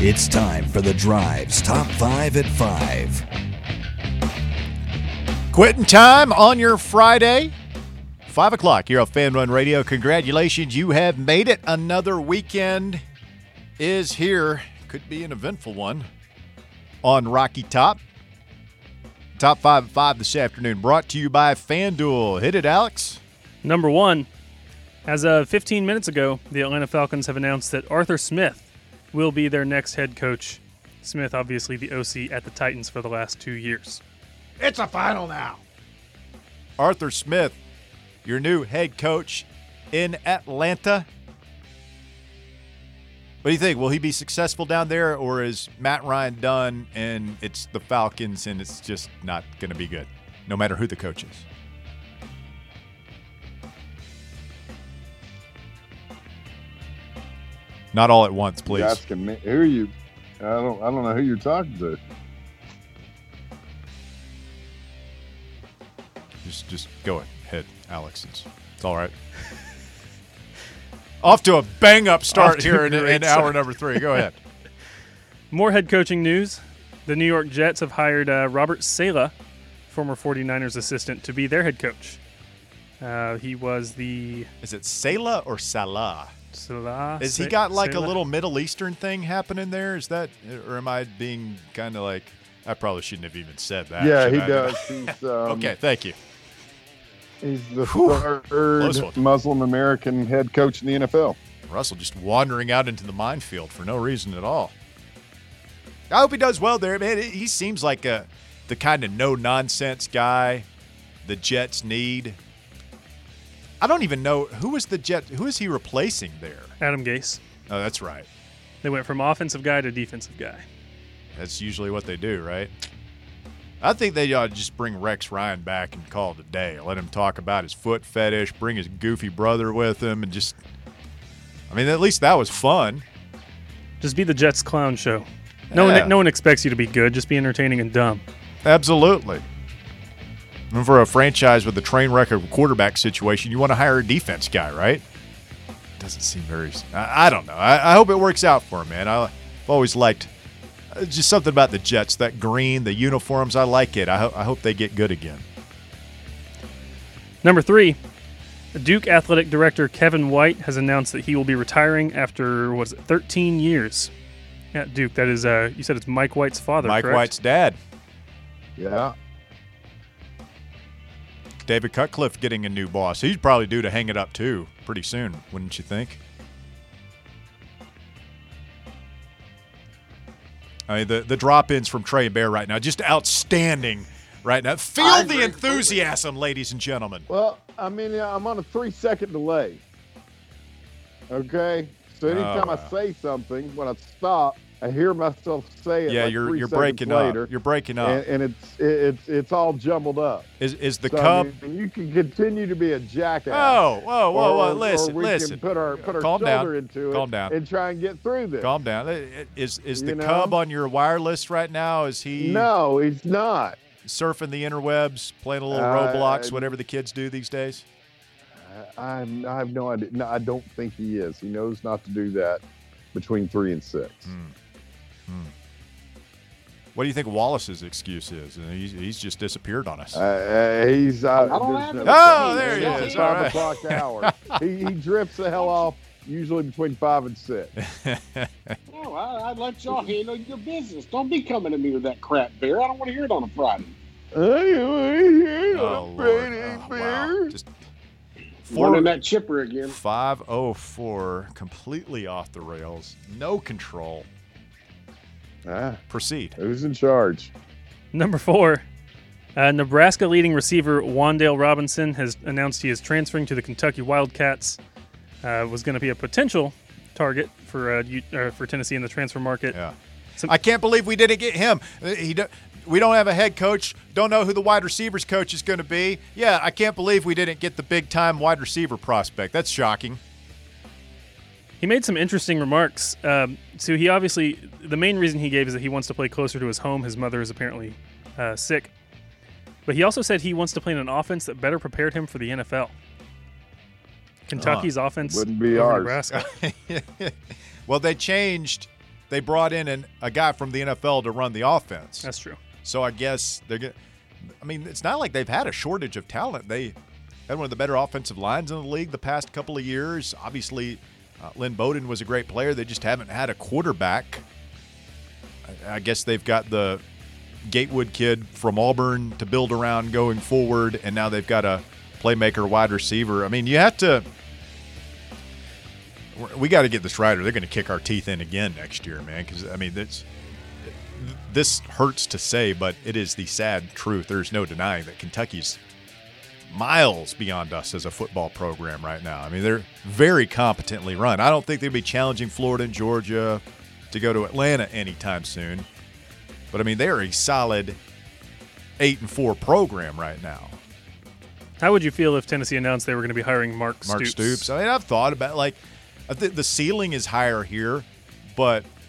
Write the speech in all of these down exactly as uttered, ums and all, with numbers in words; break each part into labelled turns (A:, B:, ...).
A: It's time for The Drive's Top five at five.
B: Quitting time on your Friday, five o'clock here on Fan Run Radio. Congratulations, you have made it. Another weekend is here. Could be an eventful one on Rocky Top. Top five at five this afternoon, brought to you by FanDuel. Hit it, Alex.
C: Number one, as of fifteen minutes ago, the Atlanta Falcons have announced that Arthur Smith will be their next head coach. Smith, obviously the O C at the Titans for the last two years.
D: It's a final now.
B: Arthur Smith, your new head coach in Atlanta. What do you think? Will he be successful down there, or is Matt Ryan done and it's the Falcons and it's just not going to be good, no matter who the coach is? Not all at once, please.
E: You're asking me, who are you? I don't. I don't know who you're talking to.
B: Just, just go ahead, Alex. It's, it's all right. Off to a bang-up start here in, in hour number three. Go ahead.
C: More head coaching news. The New York Jets have hired uh, Robert Saleh, former 49ers assistant, to be their head coach. Uh, he was the...
B: Is it Salah or Salah?
C: Salah.
B: Is he
C: Sa-
B: got like
C: Saleh?
B: a little Middle Eastern thing happening there? Is that, or am I being kind of like, I probably shouldn't have even said that.
E: Yeah,
B: should
E: he
B: I?
E: does. He's, um,
B: Okay, thank you.
E: He's the
B: Whew. Close
E: third
B: one.
E: Muslim American head coach in the N F L.
B: Russell just wandering out into the minefield for no reason at all. I hope he does well there, man. He seems like a the kind of no-nonsense guy the Jets need. I don't even know who is the Jet. Who is he replacing there?
C: Adam Gase.
B: Oh, that's right.
C: They went from offensive guy to defensive guy.
B: That's usually what they do, right? I think they ought to just bring Rex Ryan back and call it a day. Let him talk about his foot fetish, bring his goofy brother with him, and just – I mean, at least that was fun.
C: Just be the Jets clown show. No
B: Yeah.
C: one, no one expects you to be good. Just be entertaining and dumb.
B: Absolutely. And for a franchise with a train wreck of a quarterback situation, you want to hire a defense guy, right? Doesn't seem very – I I don't know. I, I hope it works out for him, man. I, I've always liked – just something about the Jets, that green, the uniforms, I like it. I, ho- I hope they get good again.
C: Number three, Duke Athletic Director Kevin White has announced that he will be retiring after, what is it, thirteen years at Duke. That is, uh, you said it's Mike White's father,
B: Mike
C: correct?
B: White's dad.
E: Yeah.
B: David Cutcliffe getting a new boss. He's probably due to hang it up, too, pretty soon, wouldn't you think? I mean, the, the drop-ins from Trey Bear right now, just outstanding right now. Feel
E: I
B: the
E: agree
B: enthusiasm, ladies and gentlemen.
E: Well, I mean, yeah, I'm on a three-second delay. Okay? So anytime
B: Oh,
E: I
B: wow.
E: say something, when I stop, I hear myself say it
B: Yeah,
E: like
B: you're
E: three
B: you're
E: seconds
B: breaking
E: later,
B: up. You're breaking up.
E: and, and it's it, it's it's all jumbled up.
B: is is the
E: So, I
B: Cub?
E: mean, you can continue to be a jackass.
B: Oh, whoa, whoa,
E: or,
B: whoa!
E: or
B: Listen,
E: we
B: listen.
E: can put our put our
B: Calm
E: shoulder
B: down.
E: into it
B: Calm down.
E: and try and get through this.
B: Calm down. Is is the
E: You know?
B: Cub on your wireless right now? Is he
E: No, he's not.
B: surfing the interwebs, playing a little
E: Uh,
B: Roblox, whatever the kids do these days?
E: I, I'm- I have no idea. No, I don't think he is. He knows not to do that between three and six.
B: What do you think Wallace's excuse is? And He's, he's just disappeared on us.
E: Uh, uh, he's. Uh,
D: I don't
E: there's
D: have
E: no-
D: it.
B: Oh, there he
E: it's
B: is. All
E: Five
B: right.
E: o'clock hour. he, he drifts the hell off usually between five and six.
D: Oh, I, I'd let y'all handle your business. Don't be coming to me with that crap, Bear. I don't want to hear it on a Friday.
B: Oh, Lord. Oh, wow. Just
D: Morning that chipper again.
B: five oh four, completely off the rails. No control.
E: Ah,
B: Proceed.
E: who's in charge?
C: Number four, uh, Nebraska leading receiver Wandale Robinson has announced he is transferring to the Kentucky Wildcats. Uh, was going to be a potential target for uh, U- uh, for Tennessee in the transfer market.
B: Yeah.
C: Some-
B: I can't believe we didn't get him. Uh, He do, we don't have a head coach. Don't know who the wide receivers coach is going to be. Yeah, I can't believe we didn't get the big-time wide receiver prospect. That's shocking.
C: He made some interesting remarks. Um, so he obviously, the main reason he gave is that he wants to play closer to his home. His mother is apparently uh, sick. But he also said he wants to play in an offense that better prepared him for the N F L. Kentucky's offense
E: Wouldn't be
C: over
E: ours.
C: Nebraska.
B: Well, they changed they brought in an, a guy from the N F L to run the offense.
C: That's true.
B: So I guess they're going to – I mean, it's not like they've had a shortage of talent. They had one of the better offensive lines in the league the past couple of years. Obviously, uh, Lynn Bowden was a great player. They just haven't had a quarterback. I, I guess they've got the Gatewood kid from Auburn to build around going forward, and now they've got a playmaker wide receiver. I mean, you have to – we got to get this right or they're going to kick our teeth in again next year, man, because, I mean, that's – this hurts to say, but it is the sad truth. There's no denying that Kentucky's miles beyond us as a football program right now. I mean, they're very competently run. I don't think they'd be challenging Florida and Georgia to go to Atlanta anytime soon. But, I mean, they're a solid eight and four program right now.
C: How would you feel if Tennessee announced they were going to be hiring Mark Stoops?
B: Mark Stoops. I mean, I've thought about, like, I think the ceiling is higher here, but –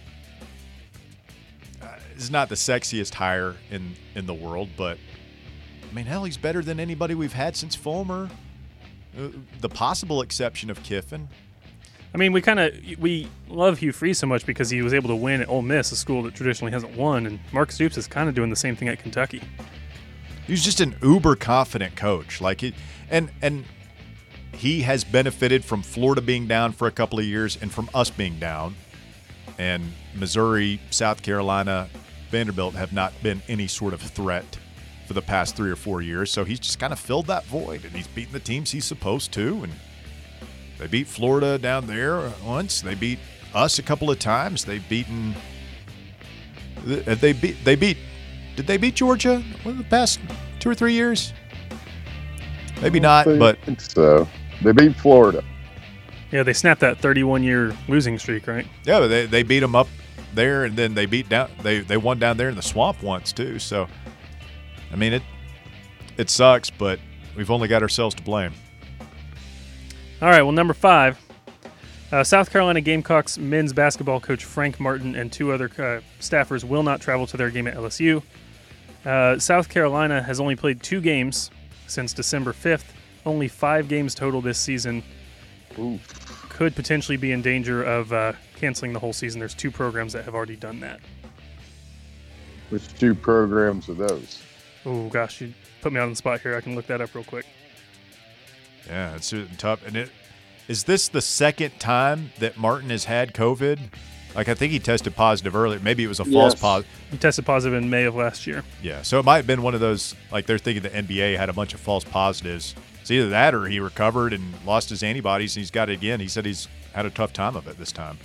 B: is not the sexiest hire in, in the world, but, I mean, hell, he's better than anybody we've had since Fulmer. Uh, the possible exception of Kiffin.
C: I mean, we kind of we love Hugh Freeze so much because he was able to win at Ole Miss, a school that traditionally hasn't won, and Mark Stoops is kind of doing the same thing at Kentucky.
B: He's just an uber confident coach, like he, and and he has benefited from Florida being down for a couple of years and from us being down, and Missouri, South Carolina, Vanderbilt have not been any sort of threat for the past three or four years. So he's just kind of filled that void, and he's beaten the teams he's supposed to. And they beat Florida down there once. They beat us a couple of times. They've beaten. They beat. They beat. Did they beat Georgia in the past two or three years? Maybe not,
E: I
B: but
E: think so. They beat Florida.
C: Yeah, they snapped that thirty-one year losing streak, right?
B: Yeah, but they they beat them up there, and then they beat down. They they won down there in the swamp once too. So, I mean, it it sucks, but we've only got ourselves to blame.
C: All right. Well, number five, uh, South Carolina Gamecocks men's basketball coach Frank Martin and two other uh, staffers will not travel to their game at L S U. Uh, South Carolina has only played two games since December fifth. Only five games total this season.
E: Ooh.
C: Could potentially be in danger of uh, canceling the whole season. There's two programs that have already done that.
E: Which two programs are those?
C: Oh, gosh, you put me on the spot here. I can look that up real quick.
B: Yeah, it's tough. And it is this the second time that Martin has had COVID? Like, I think he tested positive earlier. Maybe it was a false
D: Yes.
B: positive.
C: He tested positive in May of last year.
B: Yeah, so it might have been one of those, like they're thinking the N B A had a bunch of false positives. It's either that or he recovered and lost his antibodies and he's got it again. He said he's had a tough time of it this time.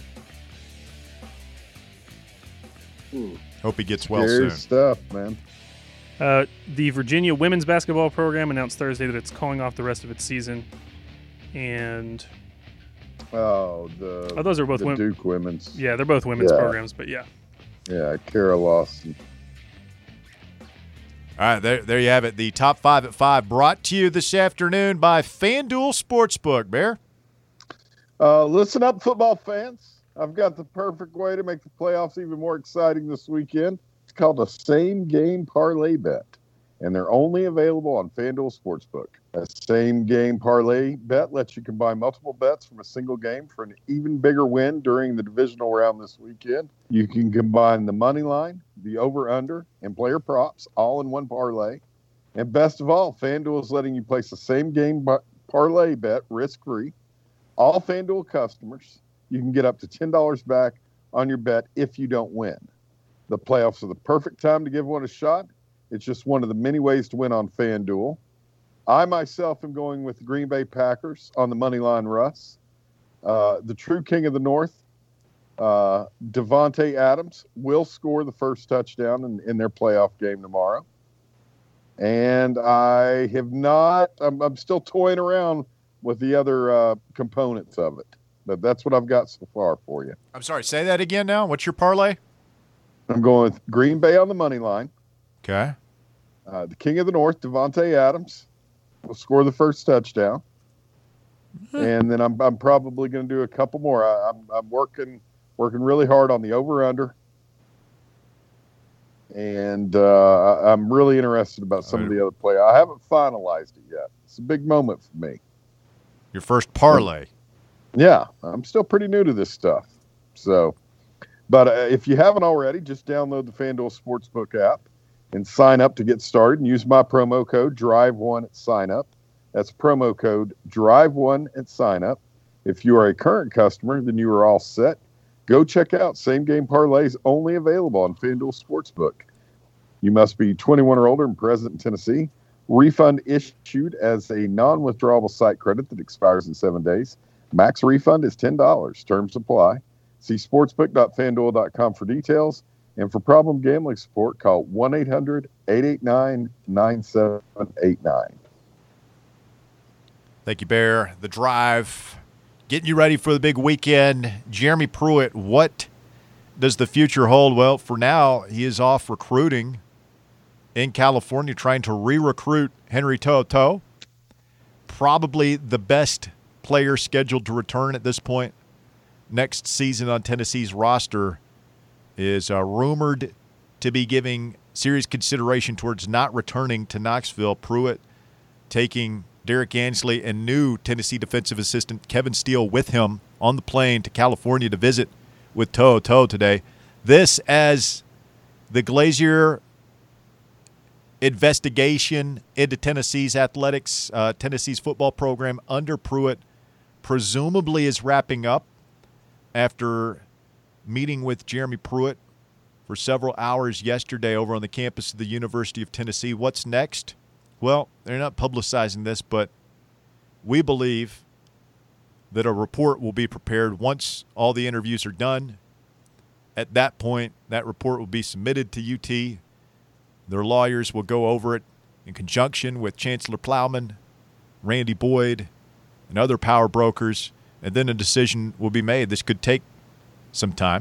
D: Hmm.
B: Hope he gets well
E: Scary
B: soon.
E: stuff, man.
C: Uh, the Virginia women's basketball program announced Thursday that it's calling off the rest of its season. And,
E: Oh, the,
C: oh, those are both
E: the
C: women.
E: Duke women's.
C: Yeah, they're both women's
E: Yeah.
C: programs, but yeah.
E: Yeah, Kara Lawson.
B: All right, there, there you have it. The top five at five brought to you this afternoon by FanDuel Sportsbook. Bear?
E: Uh, listen up, football fans. I've got the perfect way to make the playoffs even more exciting this weekend. It's called a same-game parlay bet, and they're only available on FanDuel Sportsbook. A same-game parlay bet lets you combine multiple bets from a single game for an even bigger win during the divisional round this weekend. You can combine the money line, the over-under, and player props all in one parlay. And best of all, FanDuel is letting you place a same-game parlay bet risk-free. All FanDuel customers, you can get up to ten dollars back on your bet if you don't win. The playoffs are the perfect time to give one a shot. It's just one of the many ways to win on FanDuel. I myself am going with the Green Bay Packers on the money line, Russ. Uh, the true king of the North, uh, Devontae Adams, will score the first touchdown in, in their playoff game tomorrow. And I have not, I'm, I'm still toying around with the other uh, components of it. But that's what I've got so far for you.
B: I'm sorry, say that again now. What's your parlay?
E: I'm going with Green Bay on the money line.
B: Okay.
E: Uh, the king of the North, Devontae Adams, will score the first touchdown. And then I'm I'm probably going to do a couple more. I, I'm I'm working working really hard on the over/under, and uh, I'm really interested about some of the other play. I haven't finalized it yet. It's a big moment for me.
B: Your first parlay.
E: Yeah, I'm still pretty new to this stuff. So But uh, if you haven't already, just download the FanDuel Sportsbook app and sign up to get started and use my promo code drive one at sign up. That's promo code drive one at sign up. If you are a current customer, then you are all set. Go check out Same Game Parlays, only available on FanDuel Sportsbook. You must be twenty-one or older and present in Tennessee. Refund issued as a non-withdrawable site credit that expires in seven days. Max refund is ten dollars. Terms apply. See sportsbook dot fanduel dot com for details. And for problem gambling support, call one eight hundred eight eight nine nine seven eight nine.
B: Thank you, Bear. The Drive, getting you ready for the big weekend. Jeremy Pruitt, what does the future hold? Well, for now, he is off recruiting in California, trying to re-recruit Henry To'oTo'o. Probably the best player scheduled to return at this point next season on Tennessee's roster. Is uh, rumored to be giving serious consideration towards not returning to Knoxville. Pruitt taking Derek Ansley and new Tennessee defensive assistant Kevin Steele with him on the plane to California to visit with To'oTo'o today. This as the Glazier investigation into Tennessee's athletics, uh, Tennessee's football program under Pruitt presumably is wrapping up after meeting with Jeremy Pruitt for several hours yesterday over on the campus of the University of Tennessee. What's next? Well, they're not publicizing this, but we believe that a report will be prepared once all the interviews are done. At that point, that report will be submitted to U T. Their lawyers will go over it in conjunction with Chancellor Plowman, Randy Boyd, and other power brokers, and then a decision will be made. This could take some time.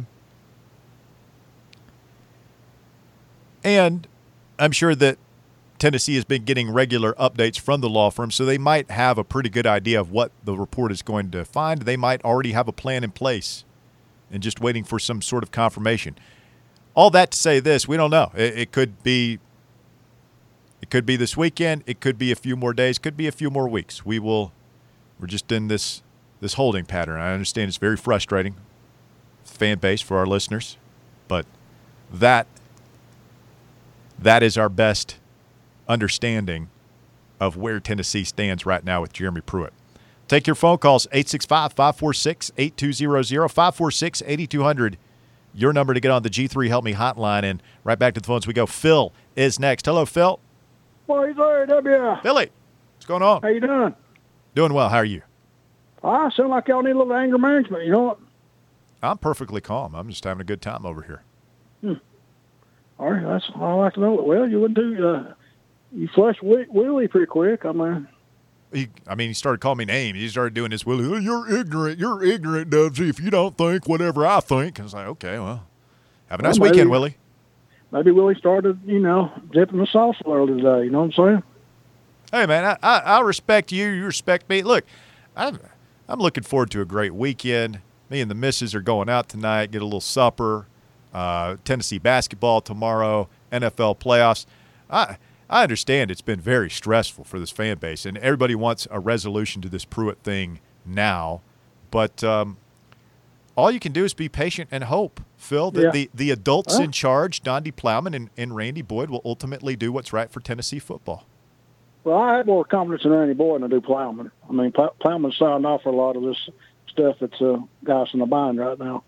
B: And I'm sure that Tennessee has been getting regular updates from the law firm, so they might have a pretty good idea of what the report is going to find. They might already have a plan in place and just waiting for some sort of confirmation. All that to say this, we don't know. It, it could be it could be this weekend, it could be a few more days, could be a few more weeks. We will we're just in this this holding pattern. I understand it's very frustrating fan base for our listeners, but that that is our best understanding of where Tennessee stands right now with Jeremy Pruitt. Take your phone calls, eight six five, five four six, eight two zero zero, five four six, eight two zero zero, your number to get on the G three Help Me hotline, and right back to the phones we go. Phil is next. Hello, Phil.
F: Boys there, W.
B: Philly, what's going on?
F: How you doing?
B: Doing well. How are you?
F: I sound like y'all need a little anger management, you know what?
B: I'm perfectly calm. I'm just having a good time over here.
F: Hmm. All right, that's all I like to know. Well, you wouldn't do, uh, you flushed Willie pretty quick. I mean,
B: he, I mean, he started calling me names. He started doing this, Willie, oh, you're ignorant. You're ignorant, Dubsy, if you don't think whatever I think. I was like, okay, well, have a nice well, maybe, weekend, Willie.
F: Maybe Willie started, you know, dipping the sauce a little today. You know what I'm saying?
B: Hey, man, I, I, I respect you. You respect me. Look, I'm, I'm looking forward to a great weekend. Me and the missus are going out tonight, get a little supper, uh, Tennessee basketball tomorrow, N F L playoffs. I I understand it's been very stressful for this fan base, and everybody wants a resolution to this Pruitt thing now. But um, all you can do is be patient and hope, Phil, that
F: yeah.
B: the, the adults
F: huh?
B: in charge, Donde Plowman and, and Randy Boyd, will ultimately do what's right for Tennessee football.
F: Well, I have more confidence in Randy Boyd than I do Plowman. I mean, Pl- Plowman signed off for a lot of this stuff that's uh, got us in the bind right now.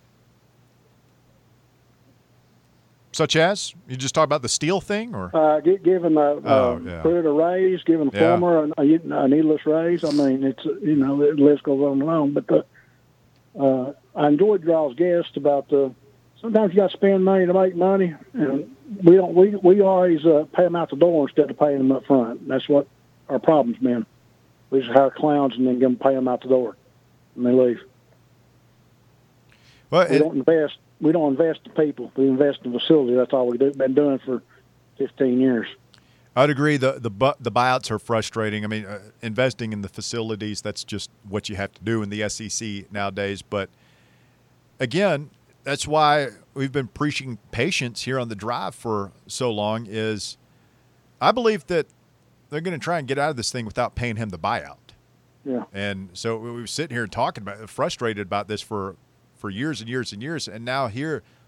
B: Such as? You just talk about the Steele thing? Or
F: uh, g- giving uh,
B: oh,
F: uh,
B: yeah.
F: Pruitt a raise, giving
B: yeah.
F: Fulmer a, a, a needless raise. I mean, it's, you know, the list goes on and on. But the, uh, I enjoyed Draw's guest about the, sometimes you got to spend money to make money. And we don't, we, we always uh, pay them out the door instead of paying them up front. That's what our problem's been. We just hire clowns and then give them, pay them out the door. And they leave.
B: Well,
F: we
B: it,
F: don't invest. We don't invest in people. We invest in facility. That's all we've been doing for fifteen years.
B: I'd agree. The the the buyouts are frustrating. I mean, uh, investing in the facilities, that's just what you have to do in the S E C nowadays. But again, that's why we've been preaching patience here on the Drive for so long. Is I believe that they're going to try and get out of this thing without paying him the buyout.
F: Yeah.
B: And so we were sitting here talking about, frustrated about this for, for years and years and years. And now here,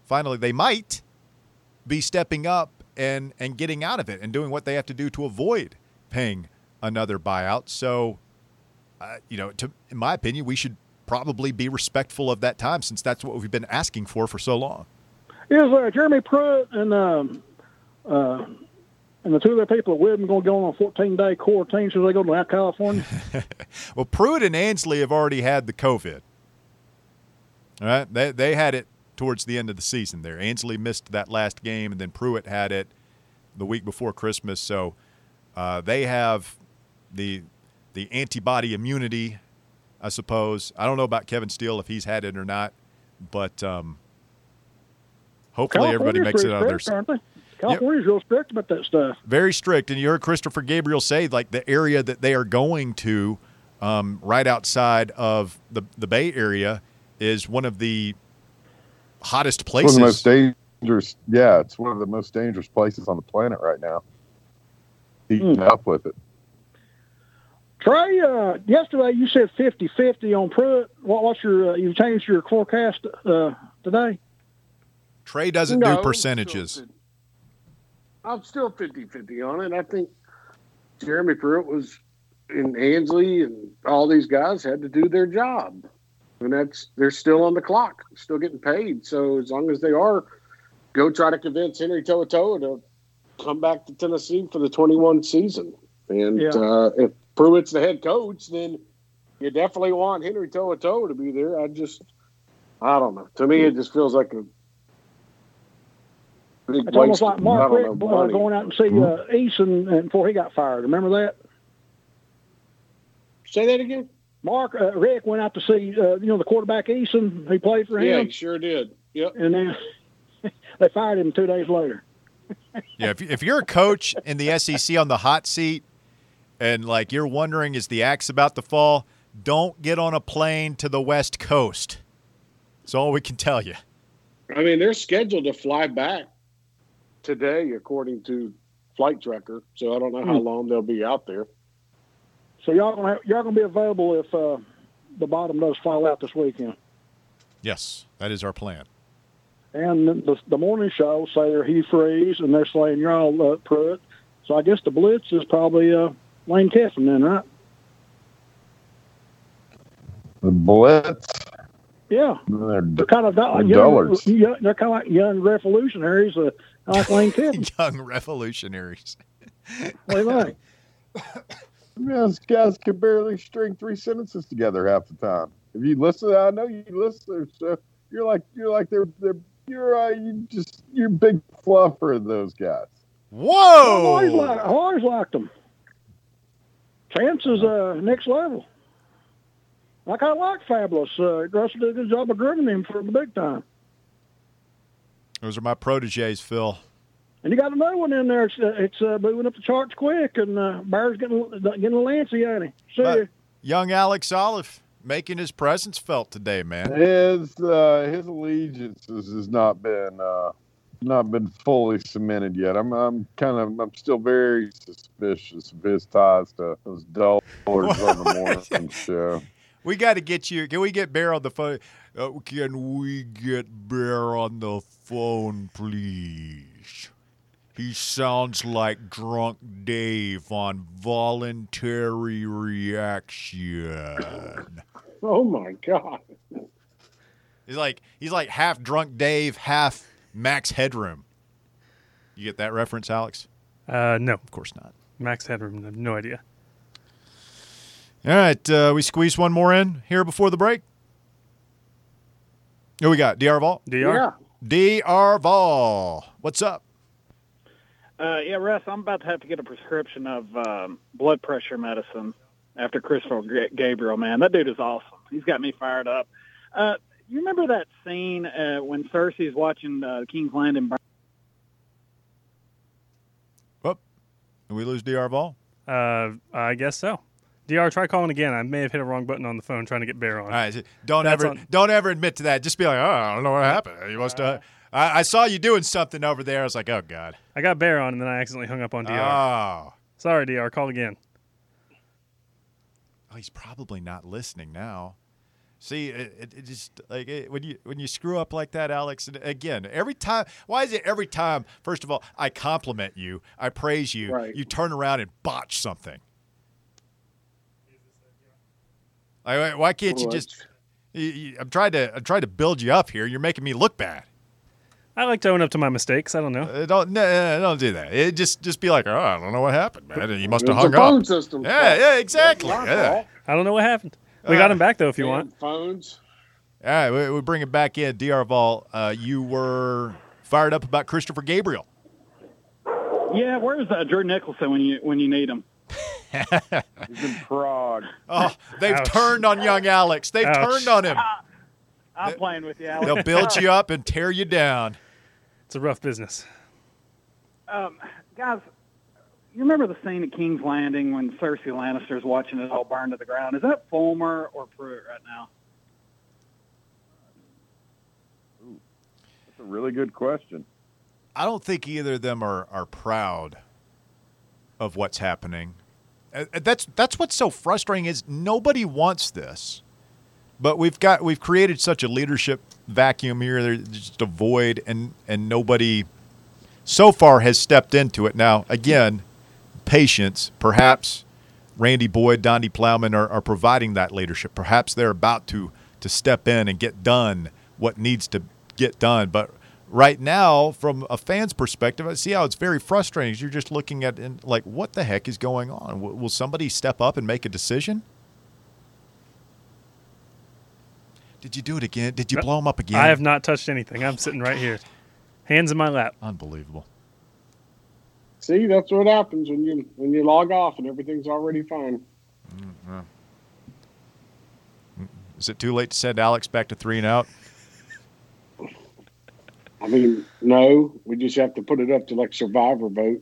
B: finally they might be stepping up and, and getting out of it and doing what they have to do to avoid paying another buyout. So, uh, you know, to, in my opinion, we should probably be respectful of that time since that's what we've been asking for for so long.
F: Is uh, Jeremy Pruitt and um, uh, and the two other people at Whitman going to go on a fourteen-day quarantine so they go to California?
B: Well, Pruitt and Ansley have already had the COVID. All right, they they had it towards the end of the season there. Ansley missed that last game, and then Pruitt had it the week before Christmas. So uh, they have the the antibody immunity, I suppose. I don't know about Kevin Steele if he's had it or not, but um, hopefully everybody makes it out of their
F: strict, aren't they? California's yep. real strict about that stuff.
B: Very strict. And you heard Christopher Gabriel say, like, the area that they are going to um, right outside of the, the Bay Area is one of the hottest places.
E: One of the most dangerous. Yeah, it's one of the most dangerous places on the planet right now. Heating mm. up with it.
F: Trey, uh, yesterday you said fifty-fifty on Pruitt. What, what's your, uh, you changed your forecast uh, today?
B: Trey doesn't
D: no,
B: do percentages.
D: I'm still fifty-fifty on it. I think Jeremy Pruitt was in Ansley and all these guys had to do their job. And that's they're still on the clock, still getting paid. So as long as they are, go try to convince Henry To'oTo'o to come back to Tennessee for the twenty-one season. And yeah. uh, if Pruitt's the head coach, then you definitely want Henry To'oTo'o to be there. I just, I don't know. To me, it just feels like a big
F: It's almost like
D: of,
F: Mark Rick
D: know,
F: uh, going out and see uh, Eason and before he got fired. Remember that?
D: Say that again?
F: Mark uh, Rick went out to see, uh, you know, the quarterback Eason. He played for him.
D: Yeah, he sure did. Yep.
F: And then they fired him two days later.
B: Yeah, if, if you're a coach in the S E C on the hot seat and, like, you're wondering, is the axe about to fall, don't get on a plane to the West Coast. That's all we can tell you.
D: I mean, they're scheduled to fly back today, according to Flight Tracker. So I don't know how
F: hmm.
D: long they'll be out there.
F: So y'all gonna have, y'all gonna be available if uh, the bottom does fall out this weekend.
B: Yes, that is our plan.
F: And the, the morning show say they're Hugh Freeze, and they're saying you're all uh, Pruitt. So I guess the blitz is probably uh, Lane Kiffin then, right?
E: The blitz.
F: Yeah,
E: they're,
F: they're kind of they're young, young, they're kind of like young revolutionaries, uh, like Lane Kiffin.
B: Young revolutionaries.
F: What do you think?
E: Yeah, those guys can barely string three sentences together half the time. If you listen, I know you listen. So you're like you're like they're they're you're uh, you just you're big fluffer of those guys.
B: Whoa!
F: I've always, liked, I've always liked them. Chance is uh, next level. Like I like Fabulous. Uh, Russell did a good job of grooming him for the big time.
B: Those are my proteges, Phil.
F: And you got another one in there. It's, uh, it's uh, moving up the charts quick, and uh, Bear's getting, getting a little antsy at him. See
B: uh,
F: ya.
B: Young Alex Olive making his presence felt today, man.
E: His uh, his allegiances has not been uh, not been fully cemented yet. I'm I'm kind of I'm still very suspicious of his ties to those dullars on the morning show.
B: We got to get you. Can we get Bear on the phone? Uh, can we get Bear on the phone, please? He sounds like Drunk Dave on Voluntary Reaction.
D: Oh my God!
B: He's like he's like half Drunk Dave, half Max Headroom. You get that reference, Alex?
C: Uh, no,
B: of course not.
C: Max Headroom. I have no idea.
B: All right, uh, we squeeze one more in here before the break. Who we got? D R Vol?
C: D R?
D: Yeah.
B: D R Vol. What's up?
G: Uh, yeah, Russ, I'm about to have to get a prescription of um, blood pressure medicine after Christopher Gabriel, man. That dude is awesome. He's got me fired up. Uh, you remember that scene uh, when Cersei's watching uh, King's Landing burn?
B: Whoop. Did we lose D R Vol?
C: Uh, I guess so. D R, try calling again. I may have hit a wrong button on the phone trying to get Bear on.
B: All right, don't
C: That's
B: ever
C: on.
B: don't ever admit to that. Just be like, oh, I don't know what happened. You must have. I, I saw you doing something over there. I was like, oh God.
C: I got Bear on, and then I accidentally hung up on D R.
B: Oh.
C: Sorry, D R. Call again.
B: Oh, he's probably not listening now. See, it, it, it just like it, when you when you screw up like that, Alex. And again, every time. Why is it every time? First of all, I compliment you, I praise you.
D: Right.
B: You turn around and botch something. Like, why can't you
D: Well,
B: just? You, you, I'm trying to. I'm trying to build you up here. You're making me look bad.
C: I like to own up to my mistakes. I don't know.
B: Uh, don't no, no, don't do that. It just just be like, oh, I don't know what happened, man. You must have
D: It's
B: hung
D: the phone
B: up.
D: system.
B: Yeah, yeah, exactly.
D: Not my
B: Yeah.
D: fault.
C: I don't know what happened. We
B: Uh,
C: got him back though, if you
D: Damn
C: want.
D: phones.
B: All right, we, we bring it back in. D R Vol, uh, you were fired up about Christopher Gabriel.
G: Yeah, where's uh, Drew Nicholson when you when you need him?
E: He's in Prague.
B: Oh, they've
C: Ouch.
B: turned on young Alex. They've
C: Ouch.
B: turned on him.
G: I'm playing with you, Alex.
B: They'll build you up and tear you down.
C: It's a rough business.
G: Um, guys, you remember the scene at King's Landing when Cersei Lannister's watching it all burn to the ground? Is that Fulmer or Pruitt right now?
E: That's a really good question.
B: I don't think either of them are, are proud of what's happening. Uh, That's that's what's so frustrating is nobody wants this, but we've got we've created such a leadership vacuum here. There's just a void, and and nobody so far has stepped into it. Now again, patience. Perhaps Randy Boyd, Donnie Plowman are, are providing that leadership. Perhaps they're about to to step in and get done what needs to get done, but. Right now, from a fan's perspective, I see how it's very frustrating. You're just looking at, and like, what the heck is going on? W- will somebody step up and make a decision? Did you do it again? Did you blow him up again?
C: I have not touched anything. I'm sitting right here, hands in my lap.
B: Unbelievable.
D: See, that's what happens when you when you log off and everything's already fine.
B: Is it too late to send Alex back to three and out?
D: I mean, no, we just have to put it up to like Survivor vote.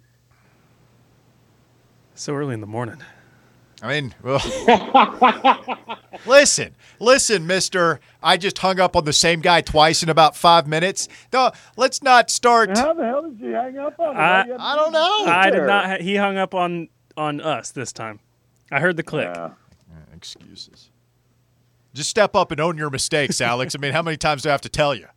C: So early in the morning.
B: I mean, well, listen, listen, mister. I just hung up on the same guy twice in about five minutes. No, let's not start.
E: How the hell did you hang up on him?
C: I-
E: Why you had to
B: I don't know.
C: I did
E: there?
C: not. Ha- he hung up on on us this time. I heard the click.
E: Yeah.
B: Uh, Excuses. Just step up and own your mistakes, Alex. I mean, how many times do I have to tell you?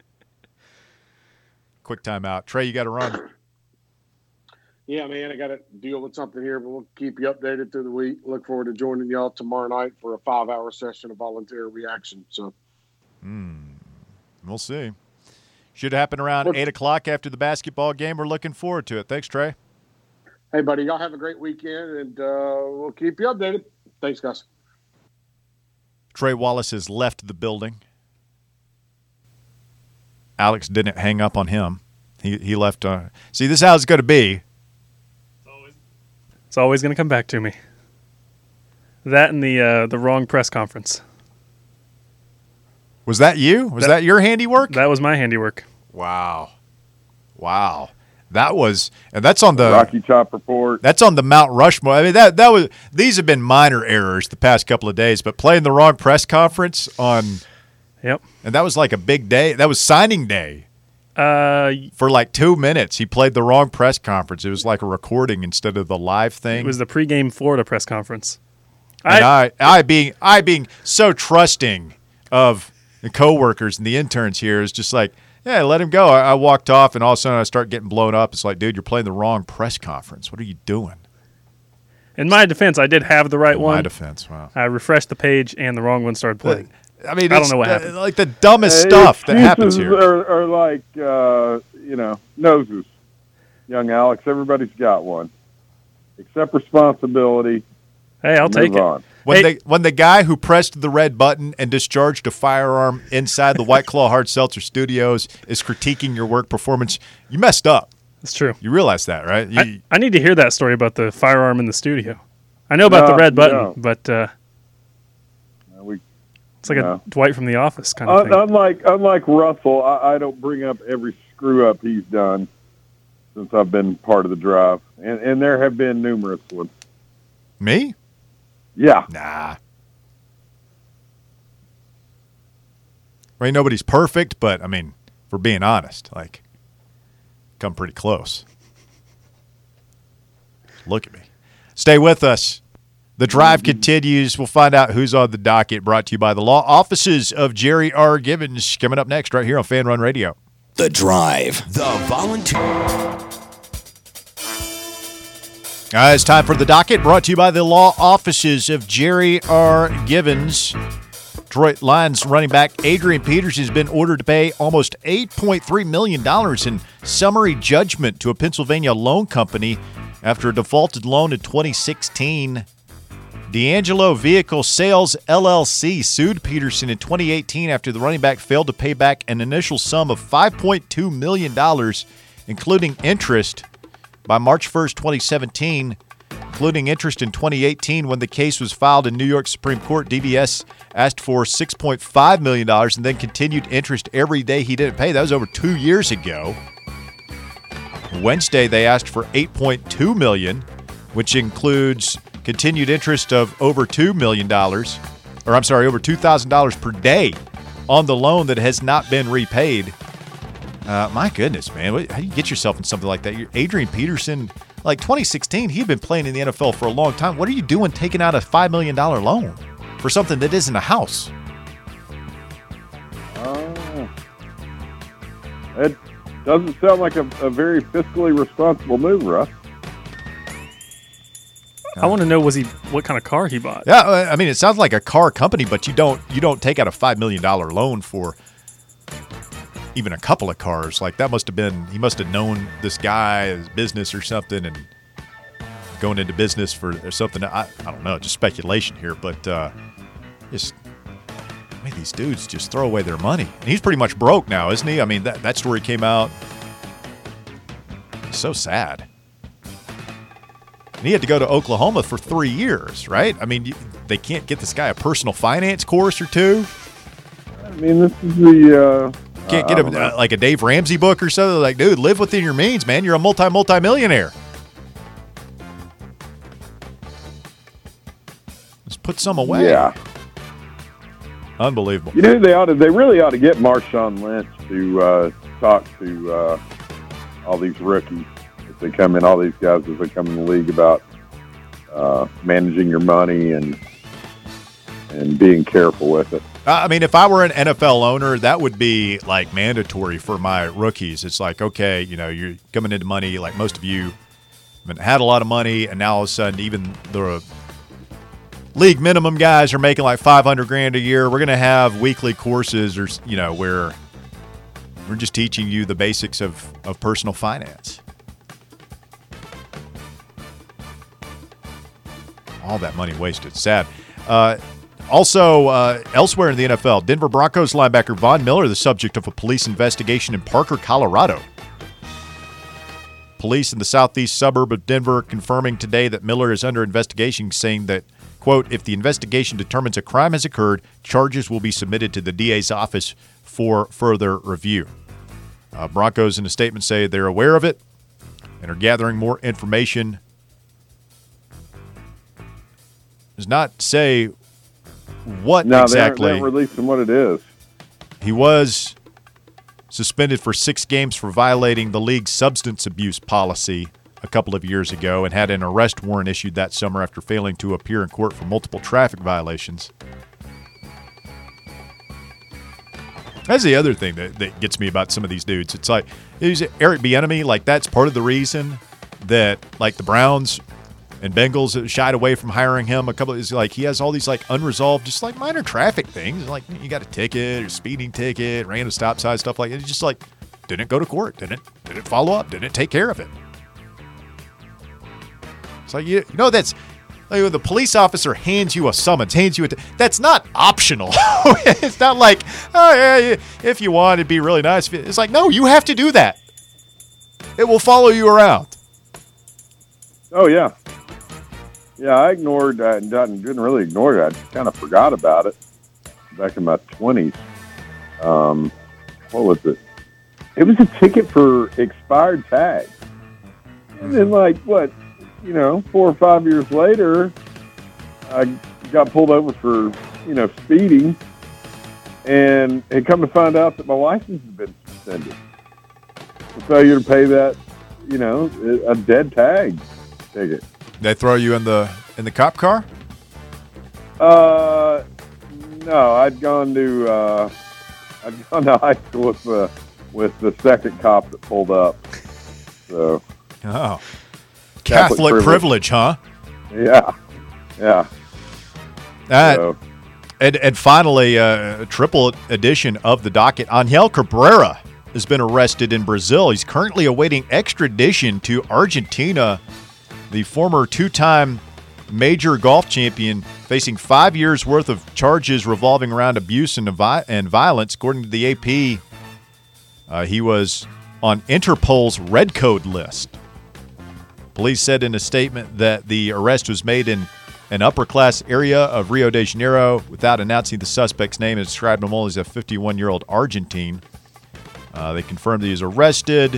B: Quick timeout. Trey, you got to run.
D: Yeah, man, I got to deal with something here, but we'll keep you updated through the week. Look forward to joining y'all tomorrow night for a five-hour session of voluntary reaction. So,
B: We'll see. Should happen around eight o'clock after the basketball game. We're looking forward to it. Thanks, Trey.
D: hey, buddy, y'all have a great weekend, and uh, we'll keep you updated. Thanks, guys.
B: Trey Wallace has left the building. Alex didn't hang up on him. He he left. Uh, see, this is how it's going to be.
C: It's always going to come back to me. That and the uh, the wrong press conference.
B: Was that you? Was that,
C: That-
B: your handiwork?
C: That was my handiwork.
B: Wow, wow. That was, and that's on the
E: Rocky Top Report.
B: that's on the Mount Rushmore. I mean, that that was. These have been minor errors the past couple of days, but playing the wrong press conference on,
C: Yep.
B: and that was like a big day. That was signing day.
C: Uh,
B: For like two minutes, he played the wrong press conference. It was like a recording instead of the live thing.
C: it was the pregame Florida press conference.
B: and
C: I,
B: I, I being, I being so trusting of the coworkers and the interns here is just like, yeah, let him go. I, I walked off, and all of a sudden I start getting blown up. It's like, dude, you're playing the wrong press conference. What are you doing?
C: in my defense, I did have the right
B: In
C: one.
B: my defense, wow.
C: I refreshed the page, and the wrong one started playing.
B: I mean,
C: I don't
B: it's
C: know what
B: the-
C: happened.
B: like the dumbest
E: Hey,
B: stuff that happens
E: excuses
B: here.
E: Are, are like, uh, you know, noses. Young Alex, everybody's got one. Accept responsibility.
C: Hey, I'll take
E: move
C: it.
E: on.
B: When
C: Hey-
B: the when the guy who pressed the red button and discharged a firearm inside the White Claw Hard Seltzer Studios is critiquing your work performance, you messed up.
C: It's true.
B: You realize that, right? You,
C: I, I need to hear that story about the firearm in the studio. I know about
E: No,
C: the red button,
E: no.
C: but uh,
E: Uh, We,
C: it's like
E: No.
C: a Dwight from The Office kind of
E: un-
C: thing.
E: unlike unlike Russell, I, I don't bring up every screw up he's done since I've been part of the drive, and and there have been numerous ones.
B: me?
E: Yeah,
B: Nah. I mean, nobody's perfect, but I mean, if we're being honest, like, come pretty close. Look at me. Stay with us. The drive continues. We'll find out who's on the docket. Brought to you by the law offices of Jerry R. Givens. Coming up next right here on Fan Run Radio.
A: The Drive. The volunteer.
B: Uh, it's time for the docket, brought to you by the law offices of Jerry R. Givens. Detroit Lions running back Adrian Peters has been ordered to pay almost eight point three million dollars in summary judgment to a Pennsylvania loan company after a defaulted loan in twenty sixteen. D'Angelo Vehicle Sales L L C sued Peterson in twenty eighteen after the running back failed to pay back an initial sum of five point two million dollars, including interest, by March first, twenty seventeen, including interest in twenty eighteen when the case was filed in New York Supreme Court. D B S asked for six point five million dollars and then continued interest every day he didn't pay. That was over two years ago. Wednesday, they asked for eight point two million dollars, which includes continued interest of over two million dollars, or I'm sorry, over two thousand dollars per day on the loan that has not been repaid. Uh, my goodness, man. How do you get yourself in something like that? You're Adrian Peterson, like twenty sixteen, he'd been playing in the N F L for a long time. What are you doing taking out a five million dollars loan for something that isn't a house?
E: Oh. It doesn't sound like a, a very fiscally responsible move, Russ.
C: I want to know was he what kind of car he bought.
B: Yeah, I mean, it sounds like a car company, but you don't you don't take out a five million dollars loan for even a couple of cars. Like, that must have been, he must have known this guy, his business or something, and going into business for or something. I, I don't know, just speculation here, but uh, just, I mean, these dudes just throw away their money. And he's pretty much broke now, isn't he? I mean, that, that story came out. It's so sad. And he had to go to Oklahoma for three years, right? I mean, you, they can't get this guy a personal finance course or two.
E: I mean, this is the... Uh...
B: Can't get a, uh, like a Dave Ramsey book or something. Like, dude, live within your means, man. You're a multi multi millionaire. Let's put some away.
E: Yeah,
B: unbelievable.
E: You know, they ought to. They really ought to get Marshawn Lynch to uh, talk to uh, all these rookies as they come in. All these guys as they come in the league about uh, managing your money and and being careful with it.
B: I mean, if I were an N F L owner, that would be, like, mandatory for my rookies. It's like, okay, you know, you're coming into money, like most of you had a lot of money, and now all of a sudden even the league minimum guys are making like five hundred grand a year. We're going to have weekly courses or, you know, where we're just teaching you the basics of, of personal finance. All that money wasted. Sad. Uh, Also, uh, elsewhere in the N F L, Denver Broncos linebacker Von Miller, the subject of a police investigation in Parker, Colorado. Police in the southeast suburb of Denver confirming today that Miller is under investigation, saying that, quote, if the investigation determines a crime has occurred, charges will be submitted to the D A's office for further review. Uh, Broncos in a statement say they're aware of it and are gathering more information. Does not say what
E: no,
B: exactly.
E: they haven't releasing what it is.
B: He was suspended for six games for violating the league's substance abuse policy a couple of years ago and had an arrest warrant issued that summer after failing to appear in court for multiple traffic violations. That's the other thing that, that gets me about some of these dudes. It's like, is Eric Bieniemy, like, that's part of the reason that, like, the Browns and Bengals shied away from hiring him. A couple of, like, he has all these, like, unresolved, just like minor traffic things. Like, you got a ticket or speeding ticket, ran a stop sign, stuff like that. It's just like, didn't go to court, didn't didn't follow up, didn't take care of it. It's like, you, you know, that's like when the police officer hands you a summons, hands you a, t- that's not optional. It's not like, oh yeah, if you want, it'd be really nice. It's like, no, you have to do that. It will follow you around.
E: Oh yeah. Yeah, I ignored that and didn't really ignore it. I just kind of forgot about it back in my twenties. Um, what was it? It was a ticket for expired tags. And then, like, what, you know, four or five years later, I got pulled over for, you know, speeding and had come to find out that my license had been suspended. For failure to pay that, you know, a dead tag ticket.
B: They throw you in the in the cop car?
E: Uh, no, I'd gone to uh, I'd gone to high school with the with the second cop that pulled up. So,
B: oh, Catholic, Catholic privilege. privilege, huh?
E: Yeah, yeah.
B: Uh, so. and and finally, uh, a triple edition of the docket. Angel Cabrera has been arrested in Brazil. He's currently awaiting extradition to Argentina. The former two-time major golf champion facing five years worth of charges revolving around abuse and, and violence. According to the A P, uh, he was on Interpol's red code list. Police said in a statement that the arrest was made in an upper-class area of Rio de Janeiro without announcing the suspect's name and described him only as a fifty-one-year-old Argentine. Uh, they confirmed that he was arrested.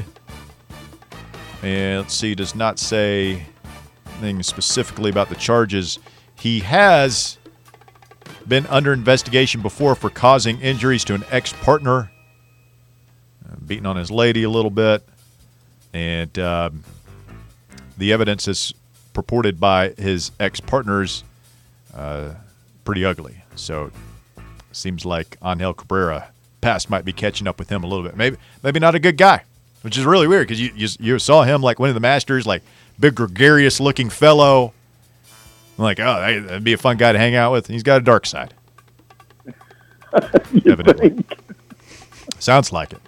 B: And let's see, does not say anything specifically about the charges. He has been under investigation before for causing injuries to an ex-partner, uh, beating on his lady a little bit, and um, the evidence is purported by his ex-partners uh, pretty ugly. So it seems like Angel Cabrera past might be catching up with him a little bit. Maybe maybe not a good guy, which is really weird because you, you you saw him like winning the Masters, like big gregarious looking fellow. I'm like, oh, that'd be a fun guy to hang out with. He's got a dark side. Evidently. Think? Sounds like it.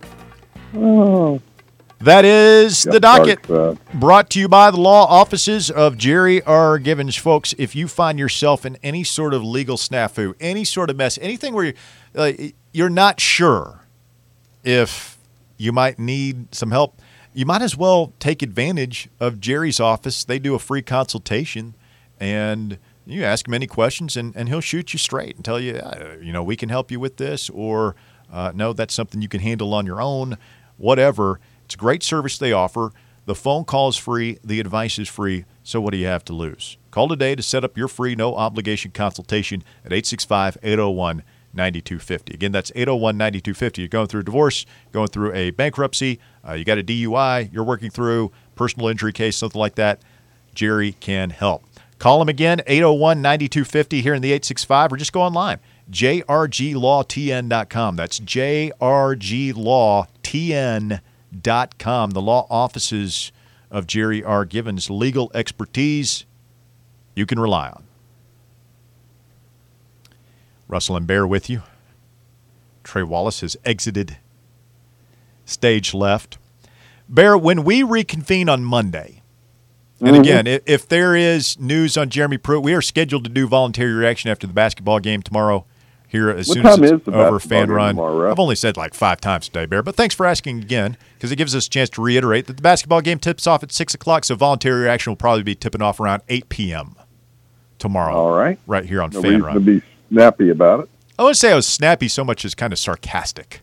E: Oh.
B: That is the docket, brought to you by the law offices of Jerry R. Givens. Folks, if you find yourself in any sort of legal snafu, any sort of mess, anything where you, uh, you're not sure if you might need some help, you might as well take advantage of Jerry's office. They do a free consultation, and you ask him any questions, and, and he'll shoot you straight and tell you, uh, you know, we can help you with this, or uh, no, that's something you can handle on your own, whatever. It's a great service they offer. The phone call is free. The advice is free. So what do you have to lose? Call today to set up your free no-obligation consultation at eight six five, eight oh one, nine two five oh. Again, that's eight oh one, nine two five oh. You're going through a divorce, going through a bankruptcy, uh, you got a D U I, you're working through personal injury case, something like that. Jerry can help. Call him again, eight oh one, nine two five oh here in the eight six five, or just go online, j r g law t n dot com. That's j r g law t n dot com. The law offices of Jerry R. Givens, legal expertise you can rely on. Russell and Bear with you. Trey Wallace has exited stage left. Bear, when we reconvene on Monday, and mm-hmm. again, if, if there is news on Jeremy Pruitt, we are scheduled to do voluntary reaction after the basketball game tomorrow here as
E: what
B: soon as it's over
E: Fan
B: Run.
E: Tomorrow,
B: I've only said like five times today, Bear, but thanks for asking again, because it gives us a chance to reiterate that the basketball game tips off at six o'clock, so voluntary reaction will probably be tipping off around eight p.m. tomorrow.
E: All right.
B: Right here on
E: no
B: Fan
E: reason
B: Run.
E: to be snappy about it.
B: I wouldn't say I was snappy so much as kind of sarcastic,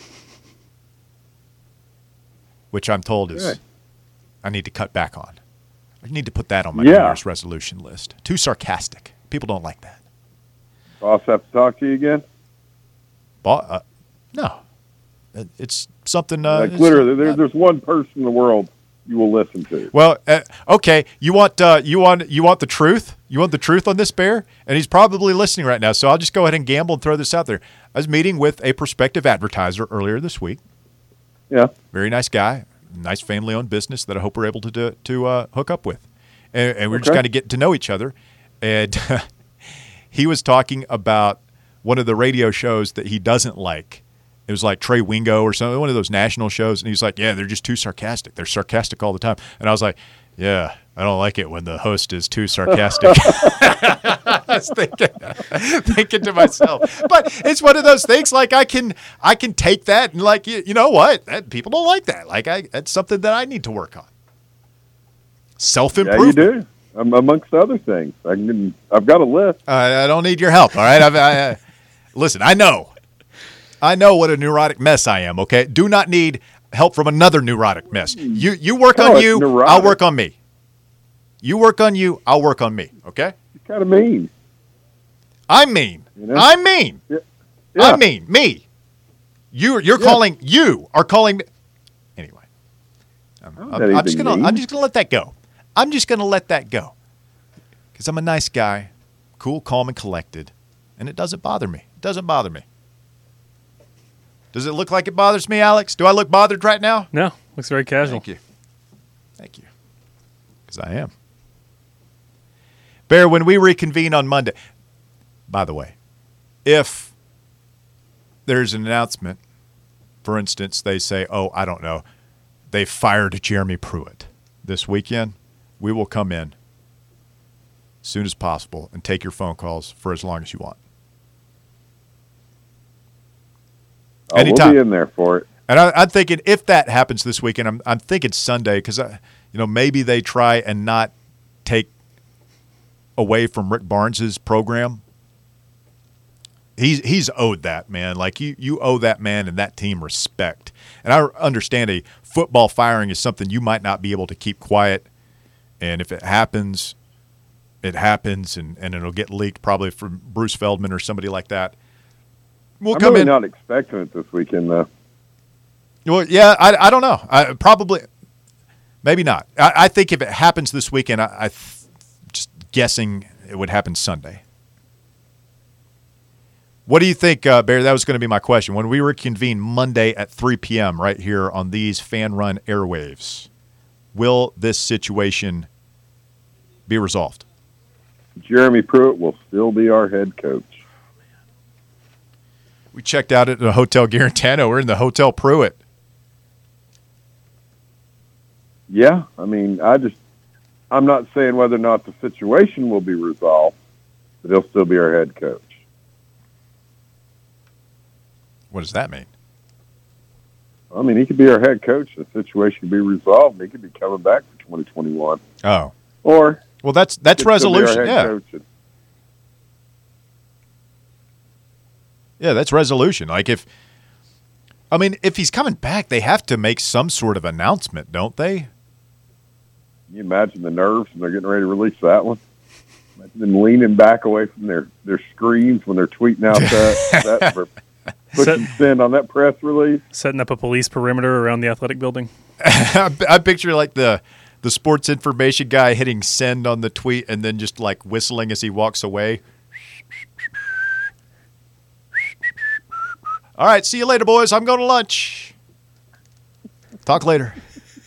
B: which I'm told is
E: okay.
B: I need to cut back on. I need to put that on my
E: yeah.
B: New Year's resolution list. Too sarcastic. People don't like that.
E: Boss have to talk to you again?
B: Uh, no, it's something. Uh,
E: like
B: it's,
E: literally, there,
B: uh,
E: there's one person in the world you will listen to.
B: Well, uh, okay, you want uh, you want you want the truth. You want the truth on this, Bear, and he's probably listening right now. So I'll just go ahead and gamble and throw this out there. I was meeting with a prospective advertiser earlier this week.
E: Yeah,
B: very nice guy, nice family-owned business that I hope we're able to do, to uh, hook up with, and, and we're okay. just kind of getting to know each other. And he was talking about one of the radio shows that he doesn't like. It was like Trey Wingo or something, one of those national shows. And he's like, yeah, they're just too sarcastic. They're sarcastic all the time. And I was like, yeah, I don't like it when the host is too sarcastic. I was thinking, thinking to myself. But it's one of those things, like I can I can take that and like, you, you know what? That, people don't like that. Like I, that's something that I need to work on. Self-improvement.
E: Yeah, you do. Um, amongst other things. I can, I've got a list.
B: Uh, I don't need your help, all right? I've, I, I, listen, I know. I know what a neurotic mess I am, okay? Do not need help from another neurotic mess. You you work
E: oh,
B: on you,
E: neurotic.
B: I'll work on me. You work on you, I'll work on me, okay?
E: You're kind of mean.
B: I'm mean. You know? I'm mean.
E: Yeah. Yeah.
B: I'm mean. Me. You, you're
E: yeah.
B: calling, you are calling me. Anyway. I'm, I'm, I'm just gonna, I'm just going to let that go. I'm just going to let that go because I'm a nice guy, cool, calm, and collected, and it doesn't bother me. It doesn't bother me. Does it look like it bothers me, Alex? Do I look bothered right now?
C: No, looks very casual.
B: Thank you. Thank you. Because I am. Bear, when we reconvene on Monday, by the way, if there's an announcement, for instance, they say, oh, I don't know, they fired Jeremy Pruitt this weekend, we will come in as soon as possible and take your phone calls for as long as you want.
E: Oh,
B: Anytime.
E: We'll be in there for it.
B: And I, I'm thinking if that happens this weekend, I'm, I'm thinking Sunday because, you know, maybe they try and not take away from Rick Barnes's program. He's he's owed that, man. Like, you, you owe that man and that team respect. And I understand a football firing is something you might not be able to keep quiet. And if it happens, it happens, and, and it'll get leaked probably from Bruce Feldman or somebody like that. We'll
E: I'm
B: come
E: really
B: in.
E: not expecting it this weekend, though.
B: Well, yeah, I, I don't know. I probably, maybe not. I, I think if it happens this weekend, I, I th- just guessing it would happen Sunday. What do you think, uh, Barry? That was going to be my question. When we reconvene Monday at three p.m. right here on these fan-run airwaves, will this situation be resolved?
E: Jeremy Pruitt will still be our head coach.
B: We checked out at the Hotel Garantano. We're in the Hotel Pruitt.
E: Yeah, I mean, I just, I'm not saying whether or not the situation will be resolved, but he'll still be our head coach.
B: What does that mean?
E: I mean, he could be our head coach. The situation could be resolved. And he could be coming back for twenty twenty-one.
B: Oh,
E: or
B: well, that's that's
E: he could still be our
B: resolution.
E: head
B: Yeah,
E: coach and-
B: yeah, that's resolution. Like if, I mean, if he's coming back, they have to make some sort of announcement, don't they?
E: Can you imagine the nerves when they're getting ready to release that one? Imagine them leaning back away from their, their screens when they're tweeting out that, that for pushing send on that press release.
C: Setting up a police perimeter around the athletic building.
B: I, I picture like the the sports information guy hitting send on the tweet and then just like whistling as he walks away. All right, see you later, boys. I'm going to lunch. Talk later.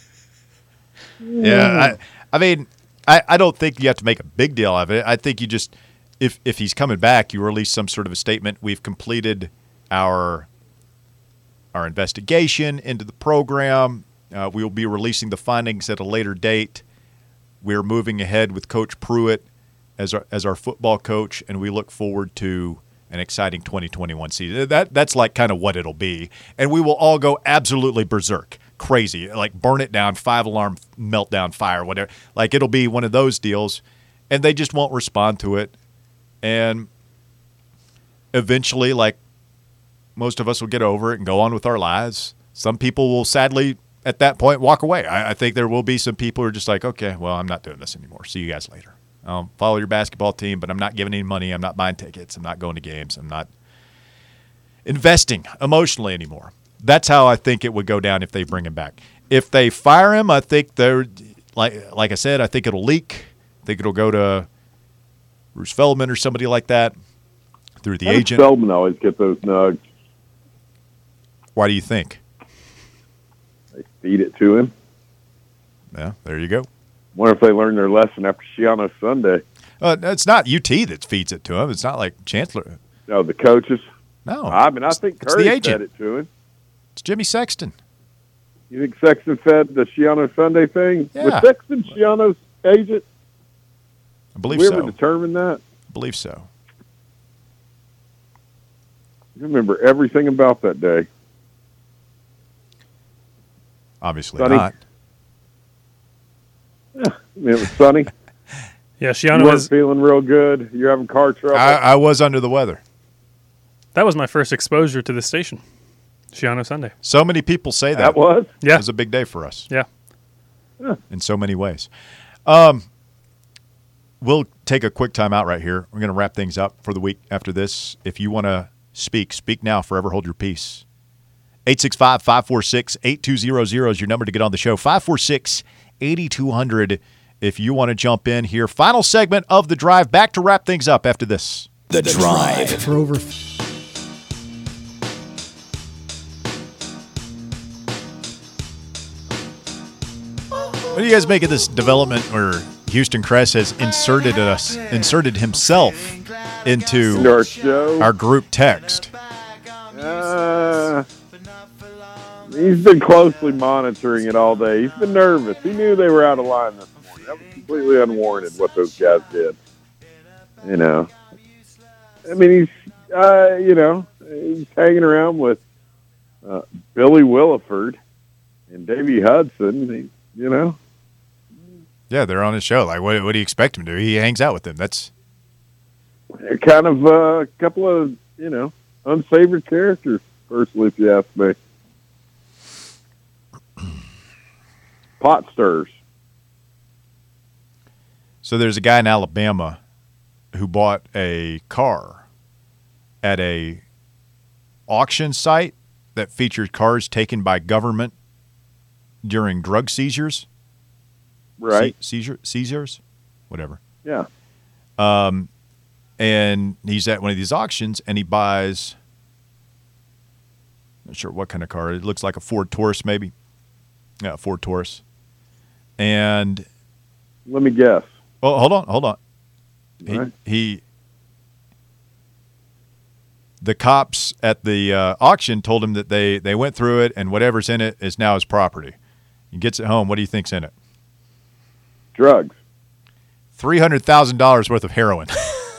B: Yeah, I, I mean, I, I don't think you have to make a big deal of it. I think you just, if if he's coming back, you release some sort of a statement. We've completed our our investigation into the program. Uh, we will be releasing the findings at a later date. We're moving ahead with Coach Pruitt as our as our football coach, and we look forward to an exciting twenty twenty-one season. That that's like kind of what it'll be, and we will all go absolutely berserk, crazy, like burn it down, five alarm meltdown, fire, whatever. Like it'll be one of those deals, and they just won't respond to it, and eventually, like most of us will get over it and go on with our lives. Some people will sadly at that point walk away. I, I think there will be some people who are just like, okay, well, I'm not doing this anymore. See you guys later. I'll follow your basketball team, but I'm not giving any money. I'm not buying tickets. I'm not going to games. I'm not investing emotionally anymore. That's how I think it would go down if they bring him back. If they fire him, I think they're like like I said, I think it'll leak. I think it'll go to Bruce Feldman or somebody like that through the
E: How does
B: agent.
E: Feldman always get those nugs.
B: Why do you think?
E: They feed it to him.
B: Yeah, there you go.
E: Wonder if they learned their lesson after Shiano Sunday.
B: Uh, it's not U T that feeds it to him. It's not like Chancellor.
E: No, the coaches.
B: No,
E: I mean, I think
B: it's the
E: Curry
B: agent.
E: fed it to him.
B: It's Jimmy Sexton.
E: You think Sexton fed the Shiano Sunday thing?
B: Yeah.
E: Was Sexton Shiano's agent?
B: I believe
E: Did we
B: so.
E: ever determine that?
B: I believe so.
E: I remember everything about that day.
B: Obviously
E: Sonny?
B: not.
E: Yeah, I mean, it was sunny.
C: Yeah,
E: You
C: Shiano
E: weren't
C: was.
E: feeling real good. You're having car trouble.
B: I, I was under the weather.
C: That was my first exposure to this station. Shiano Sunday.
B: So many people say that.
E: that was?
C: Yeah.
B: It was a big day for us
C: Yeah.
B: in so many ways. Um, we'll take a quick time out right here. We're going to wrap things up for the week after this. If you want to speak, speak now, forever hold your peace. eight six five, five four six, eight two zero zero is your number to get on the show. five four six, eight two zero zero if you want to jump in here. Final segment of The Drive. Back to wrap things up after this.
A: The Drive.
H: For over
B: What do you guys make of this development where Houston Cress has inserted us, inserted himself into
E: Our show.
B: our group text?
E: Uh, he's been closely monitoring it all day. He's been nervous. He knew they were out of line this morning. That was completely unwarranted what those guys did. You know, I mean, he's uh, you know he's hanging around with uh, Billy Williford and Davey Hudson. He, you know.
B: Yeah, they're on his show. Like, what, what do you expect him to do? He hangs out with them. That's
E: They're kind of uh, a couple of, you know, unsavory characters, personally, if you ask me. Pot stirs.
B: So there's a guy in Alabama who bought a car at a auction site that featured cars taken by government during drug seizures.
E: Right.
B: Se- seizure, seizures, whatever.
E: Yeah.
B: Um, and he's at one of these auctions, and he buys, not sure what kind of car. It looks like a Ford Taurus, maybe. Yeah, a Ford Taurus. And
E: Let me guess.
B: oh, hold on, hold on. He,
E: Right.
B: he the cops at the uh, auction told him that they they went through it, and whatever's in it is now his property. He gets it home. What do you think's in it?
E: Drugs.
B: Three hundred thousand dollars worth of heroin.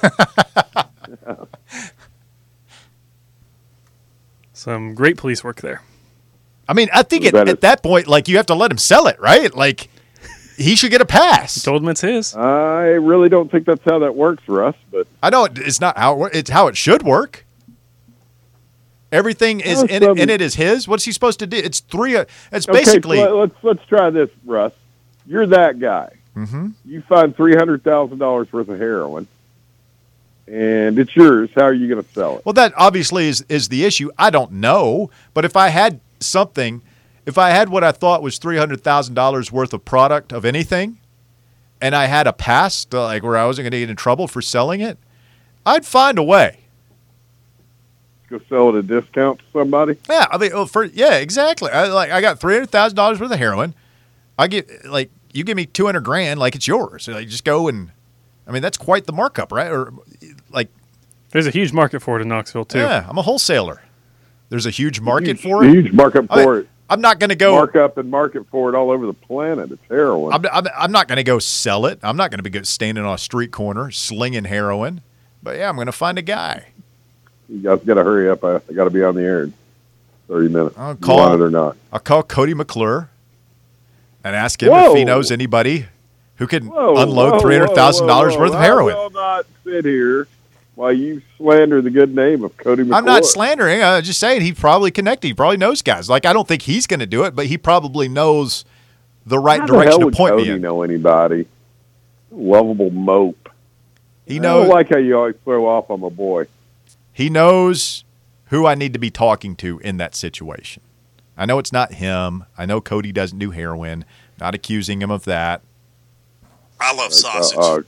C: Some great police work there.
B: I mean, I think at,
E: That is-
B: at that point, like, you have to let him sell it, right? Like, he should get a pass.
C: Told him it's his.
E: I really don't think that's how that works, Russ, but
B: I know it- it's not how it, wor- it's how it should work. Everything is
E: Well,
B: in it,
E: some-
B: in it is his. What's he supposed to do? It's three. uh, It's
E: okay,
B: basically
E: so let's let's try this, Russ. You're that guy.
B: Mhm.
E: You find three hundred thousand dollars worth of heroin, and it's yours. How are you going to sell it?
B: well, that obviously is is the issue. I don't know, but if I had something, if I had what I thought was three hundred thousand dollars worth of product of anything, and I had a pass, to, like where I wasn't going to get in trouble for selling it, I'd find a way.
E: Go sell it at a discount to somebody?
B: Yeah, I mean, well, for yeah, exactly. I like I got three hundred thousand dollars worth of heroin. I get like you give me two hundred grand, like it's yours. So, like, just go and, I mean, that's quite the markup, right? Or like,
C: There's a huge market for it in Knoxville, too.
B: yeah, I'm a wholesaler. There's a huge market
E: Huge-
B: for it.
E: Huge markup
B: I-
E: for it.
B: I'm not going to go.
E: Markup and market for it all over the planet. It's heroin.
B: I'm, I'm, I'm not going to go sell it. I'm not going to be go standing on a street corner slinging heroin. But yeah, I'm going to find a guy.
E: You guys got to hurry up. I, I got to be on the air in thirty minutes.
B: I'll
E: You
B: call-
E: want it or not?
B: I'll call Cody McClure and ask him
E: Whoa.
B: if he knows anybody who can
E: Whoa,
B: unload
E: whoa,
B: three hundred thousand dollars
E: whoa,
B: worth
E: whoa.
B: of heroin.
E: I will not sit here while you slander the good name of Cody McClure.
B: I'm not slandering. I'm just saying he probably connected. He probably knows guys. Like, I don't think he's going to do it, but he probably knows the right
E: How the
B: direction
E: hell
B: to
E: would
B: point
E: Cody
B: me in.
E: know anybody? Lovable mope.
B: He
E: I
B: knows.
E: don't like how you always throw off on my boy.
B: He knows who I need to be talking to in that situation. I know it's not him. I know Cody doesn't do heroin. Not accusing him of that.
I: I love sausage.
E: Uh, uh,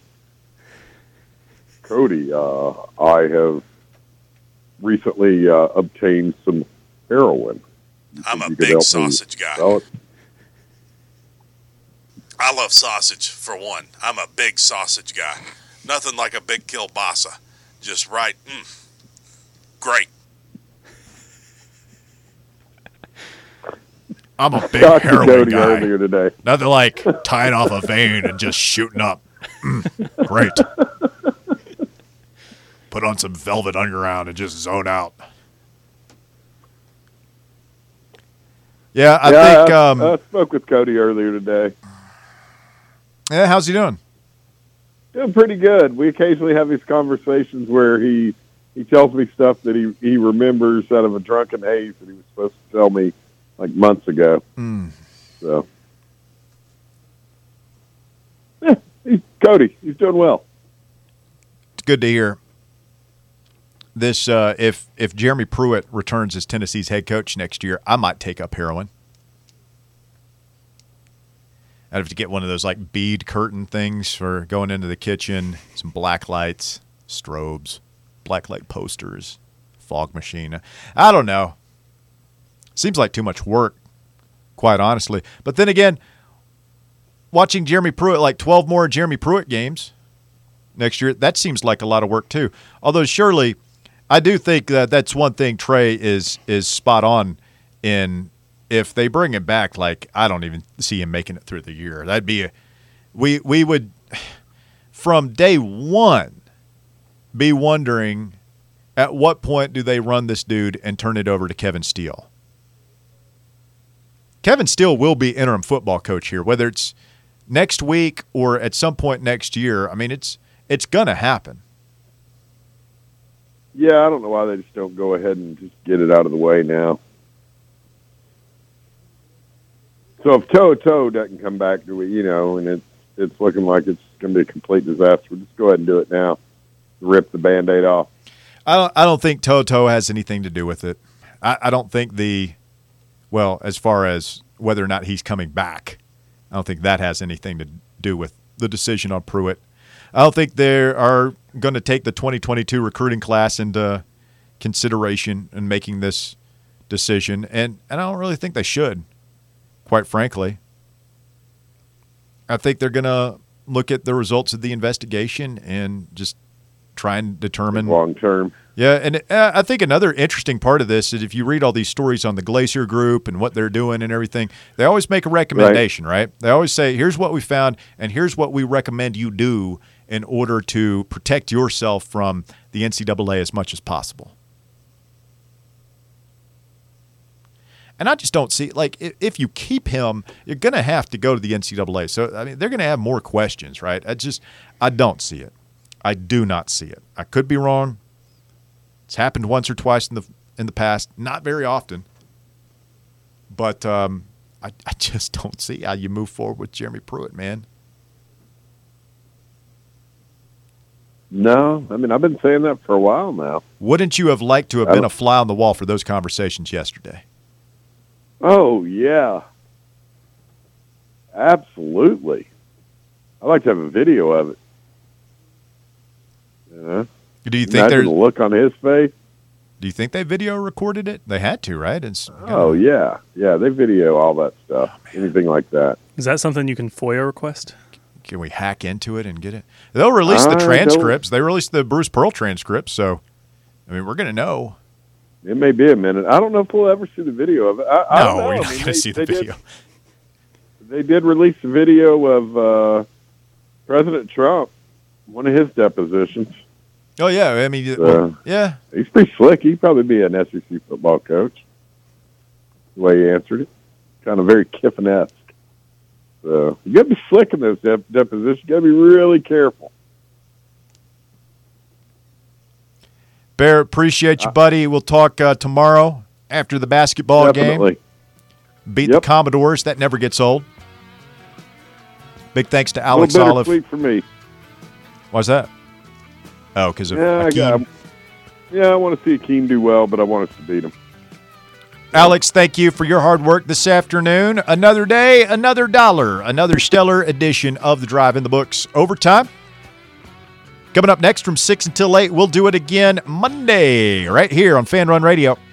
E: Cody, uh, I have recently uh, obtained some heroin. You
I: I'm
E: think
I: a
E: you could
I: big
E: help me
I: sausage guy.
E: sell it?
I: I love sausage, for one. I'm a big sausage guy. Nothing like a big kielbasa. Just right. Mm. Great.
B: I'm a big
E: Talked to
B: heroin
E: Cody
B: guy.
E: earlier today.
B: Nothing like tying off a vein and just shooting up. Mm, great. Put on some Velvet Underground and just zone out. Yeah, I
E: yeah,
B: think.
E: I,
B: Um,
E: I spoke with Cody earlier today.
B: yeah, how's he doing?
E: Doing pretty good. We occasionally have these conversations where he he tells me stuff that he, he remembers out of a drunken haze that he was supposed to tell me like months ago.
B: Mm.
E: So, yeah, he's Cody. He's doing well.
B: It's good to hear. This uh, if if Jeremy Pruitt returns as Tennessee's head coach next year, I might take up heroin. I'd have to get one of those like bead curtain things for going into the kitchen, some black lights, strobes, black light posters, fog machine. I don't know. Seems like too much work, quite honestly. But then again, watching Jeremy Pruitt, like twelve more Jeremy Pruitt games next year, that seems like a lot of work too. Although surely, I do think that that's one thing Trey is is spot on in. If they bring him back, like I don't even see him making it through the year. That'd be a, we we would from day one be wondering at what point do they run this dude and turn it over to Kevin Steele. Kevin Steele will be interim football coach here, whether it's next week or at some point next year. I mean, it's it's gonna happen.
E: Yeah, I don't know why they just don't go ahead and just get it out of the way now. So if Toe Toe doesn't come back, do we, you know, and it's it's looking like it's going to be a complete disaster, we'll just go ahead and do it now. Rip the Band-Aid off.
B: I don't. I don't think Toe Toe has anything to do with it. I, I don't think the, well, as far as whether or not he's coming back, I don't think that has anything to do with the decision on Pruitt. I don't think they are going to take the twenty twenty-two recruiting class into consideration in making this decision, and and I don't really think they should. Quite frankly, I think they're going to look at the results of the investigation and just try and determine
E: long term.
B: Yeah, and uh, I think another interesting part of this is if you read all these stories on the Glacier Group and what they're doing and everything, they always make a recommendation, right? right? They always say, here's what we found, and here's what we recommend you do in order to protect yourself from the N C double A as much as possible. And I just don't see, like, if you keep him, you're going to have to go to the N C double A. So, I mean, they're going to have more questions, right? I just, I don't see it. I do not see it. I could be wrong. It's happened once or twice in the in the past, not very often. But um, I, I just don't see how you move forward with Jeremy Pruitt, man.
E: No, I mean, I've been saying that for a while now.
B: Wouldn't you have liked to have been a fly on the wall for those conversations yesterday?
E: Oh, yeah. Absolutely. I'd like to have a video of it. You know?
B: Do you think there's
E: the look on his face?
B: Do you think they video recorded it? They had to, right? It's,
E: oh, yeah. Yeah, they video all that stuff, oh, anything like that.
C: Is that something you can FOIA request?
B: Can we hack into it and get it? They'll release the transcripts. They released the Bruce Pearl transcripts, so, I mean, we're going to know.
E: It may be a minute. I don't know if we'll ever see the video of it. I, I
B: no,
E: don't know.
B: we're not
E: I mean,
B: going to see the
E: they
B: video.
E: Did, they did release a video of uh, President Trump, one of his depositions.
B: Oh, yeah. I mean,
E: so,
B: well, yeah.
E: He's pretty slick. He'd probably be an S E C football coach, the way he answered it. Kind of very Kiffin-esque. So you got to be slick in those dep- depositions. You got to be really careful.
B: Bear, appreciate you, buddy. We'll talk uh, tomorrow after the basketball
E: Definitely.
B: game. Beat
E: yep.
B: the Commodores. That never gets old. Big thanks to Alex
E: a little
B: Olive.
E: bittersweet for me.
B: Why's that? Oh, because of
E: yeah, I got, yeah, I want to see Akeem do well, but I want us to beat him.
B: Alex, thank you for your hard work this afternoon. Another day, another dollar, another stellar edition of The Drive in the books. Overtime. Coming up next from six until eight, we'll do it again Monday right here on Fan Run Radio.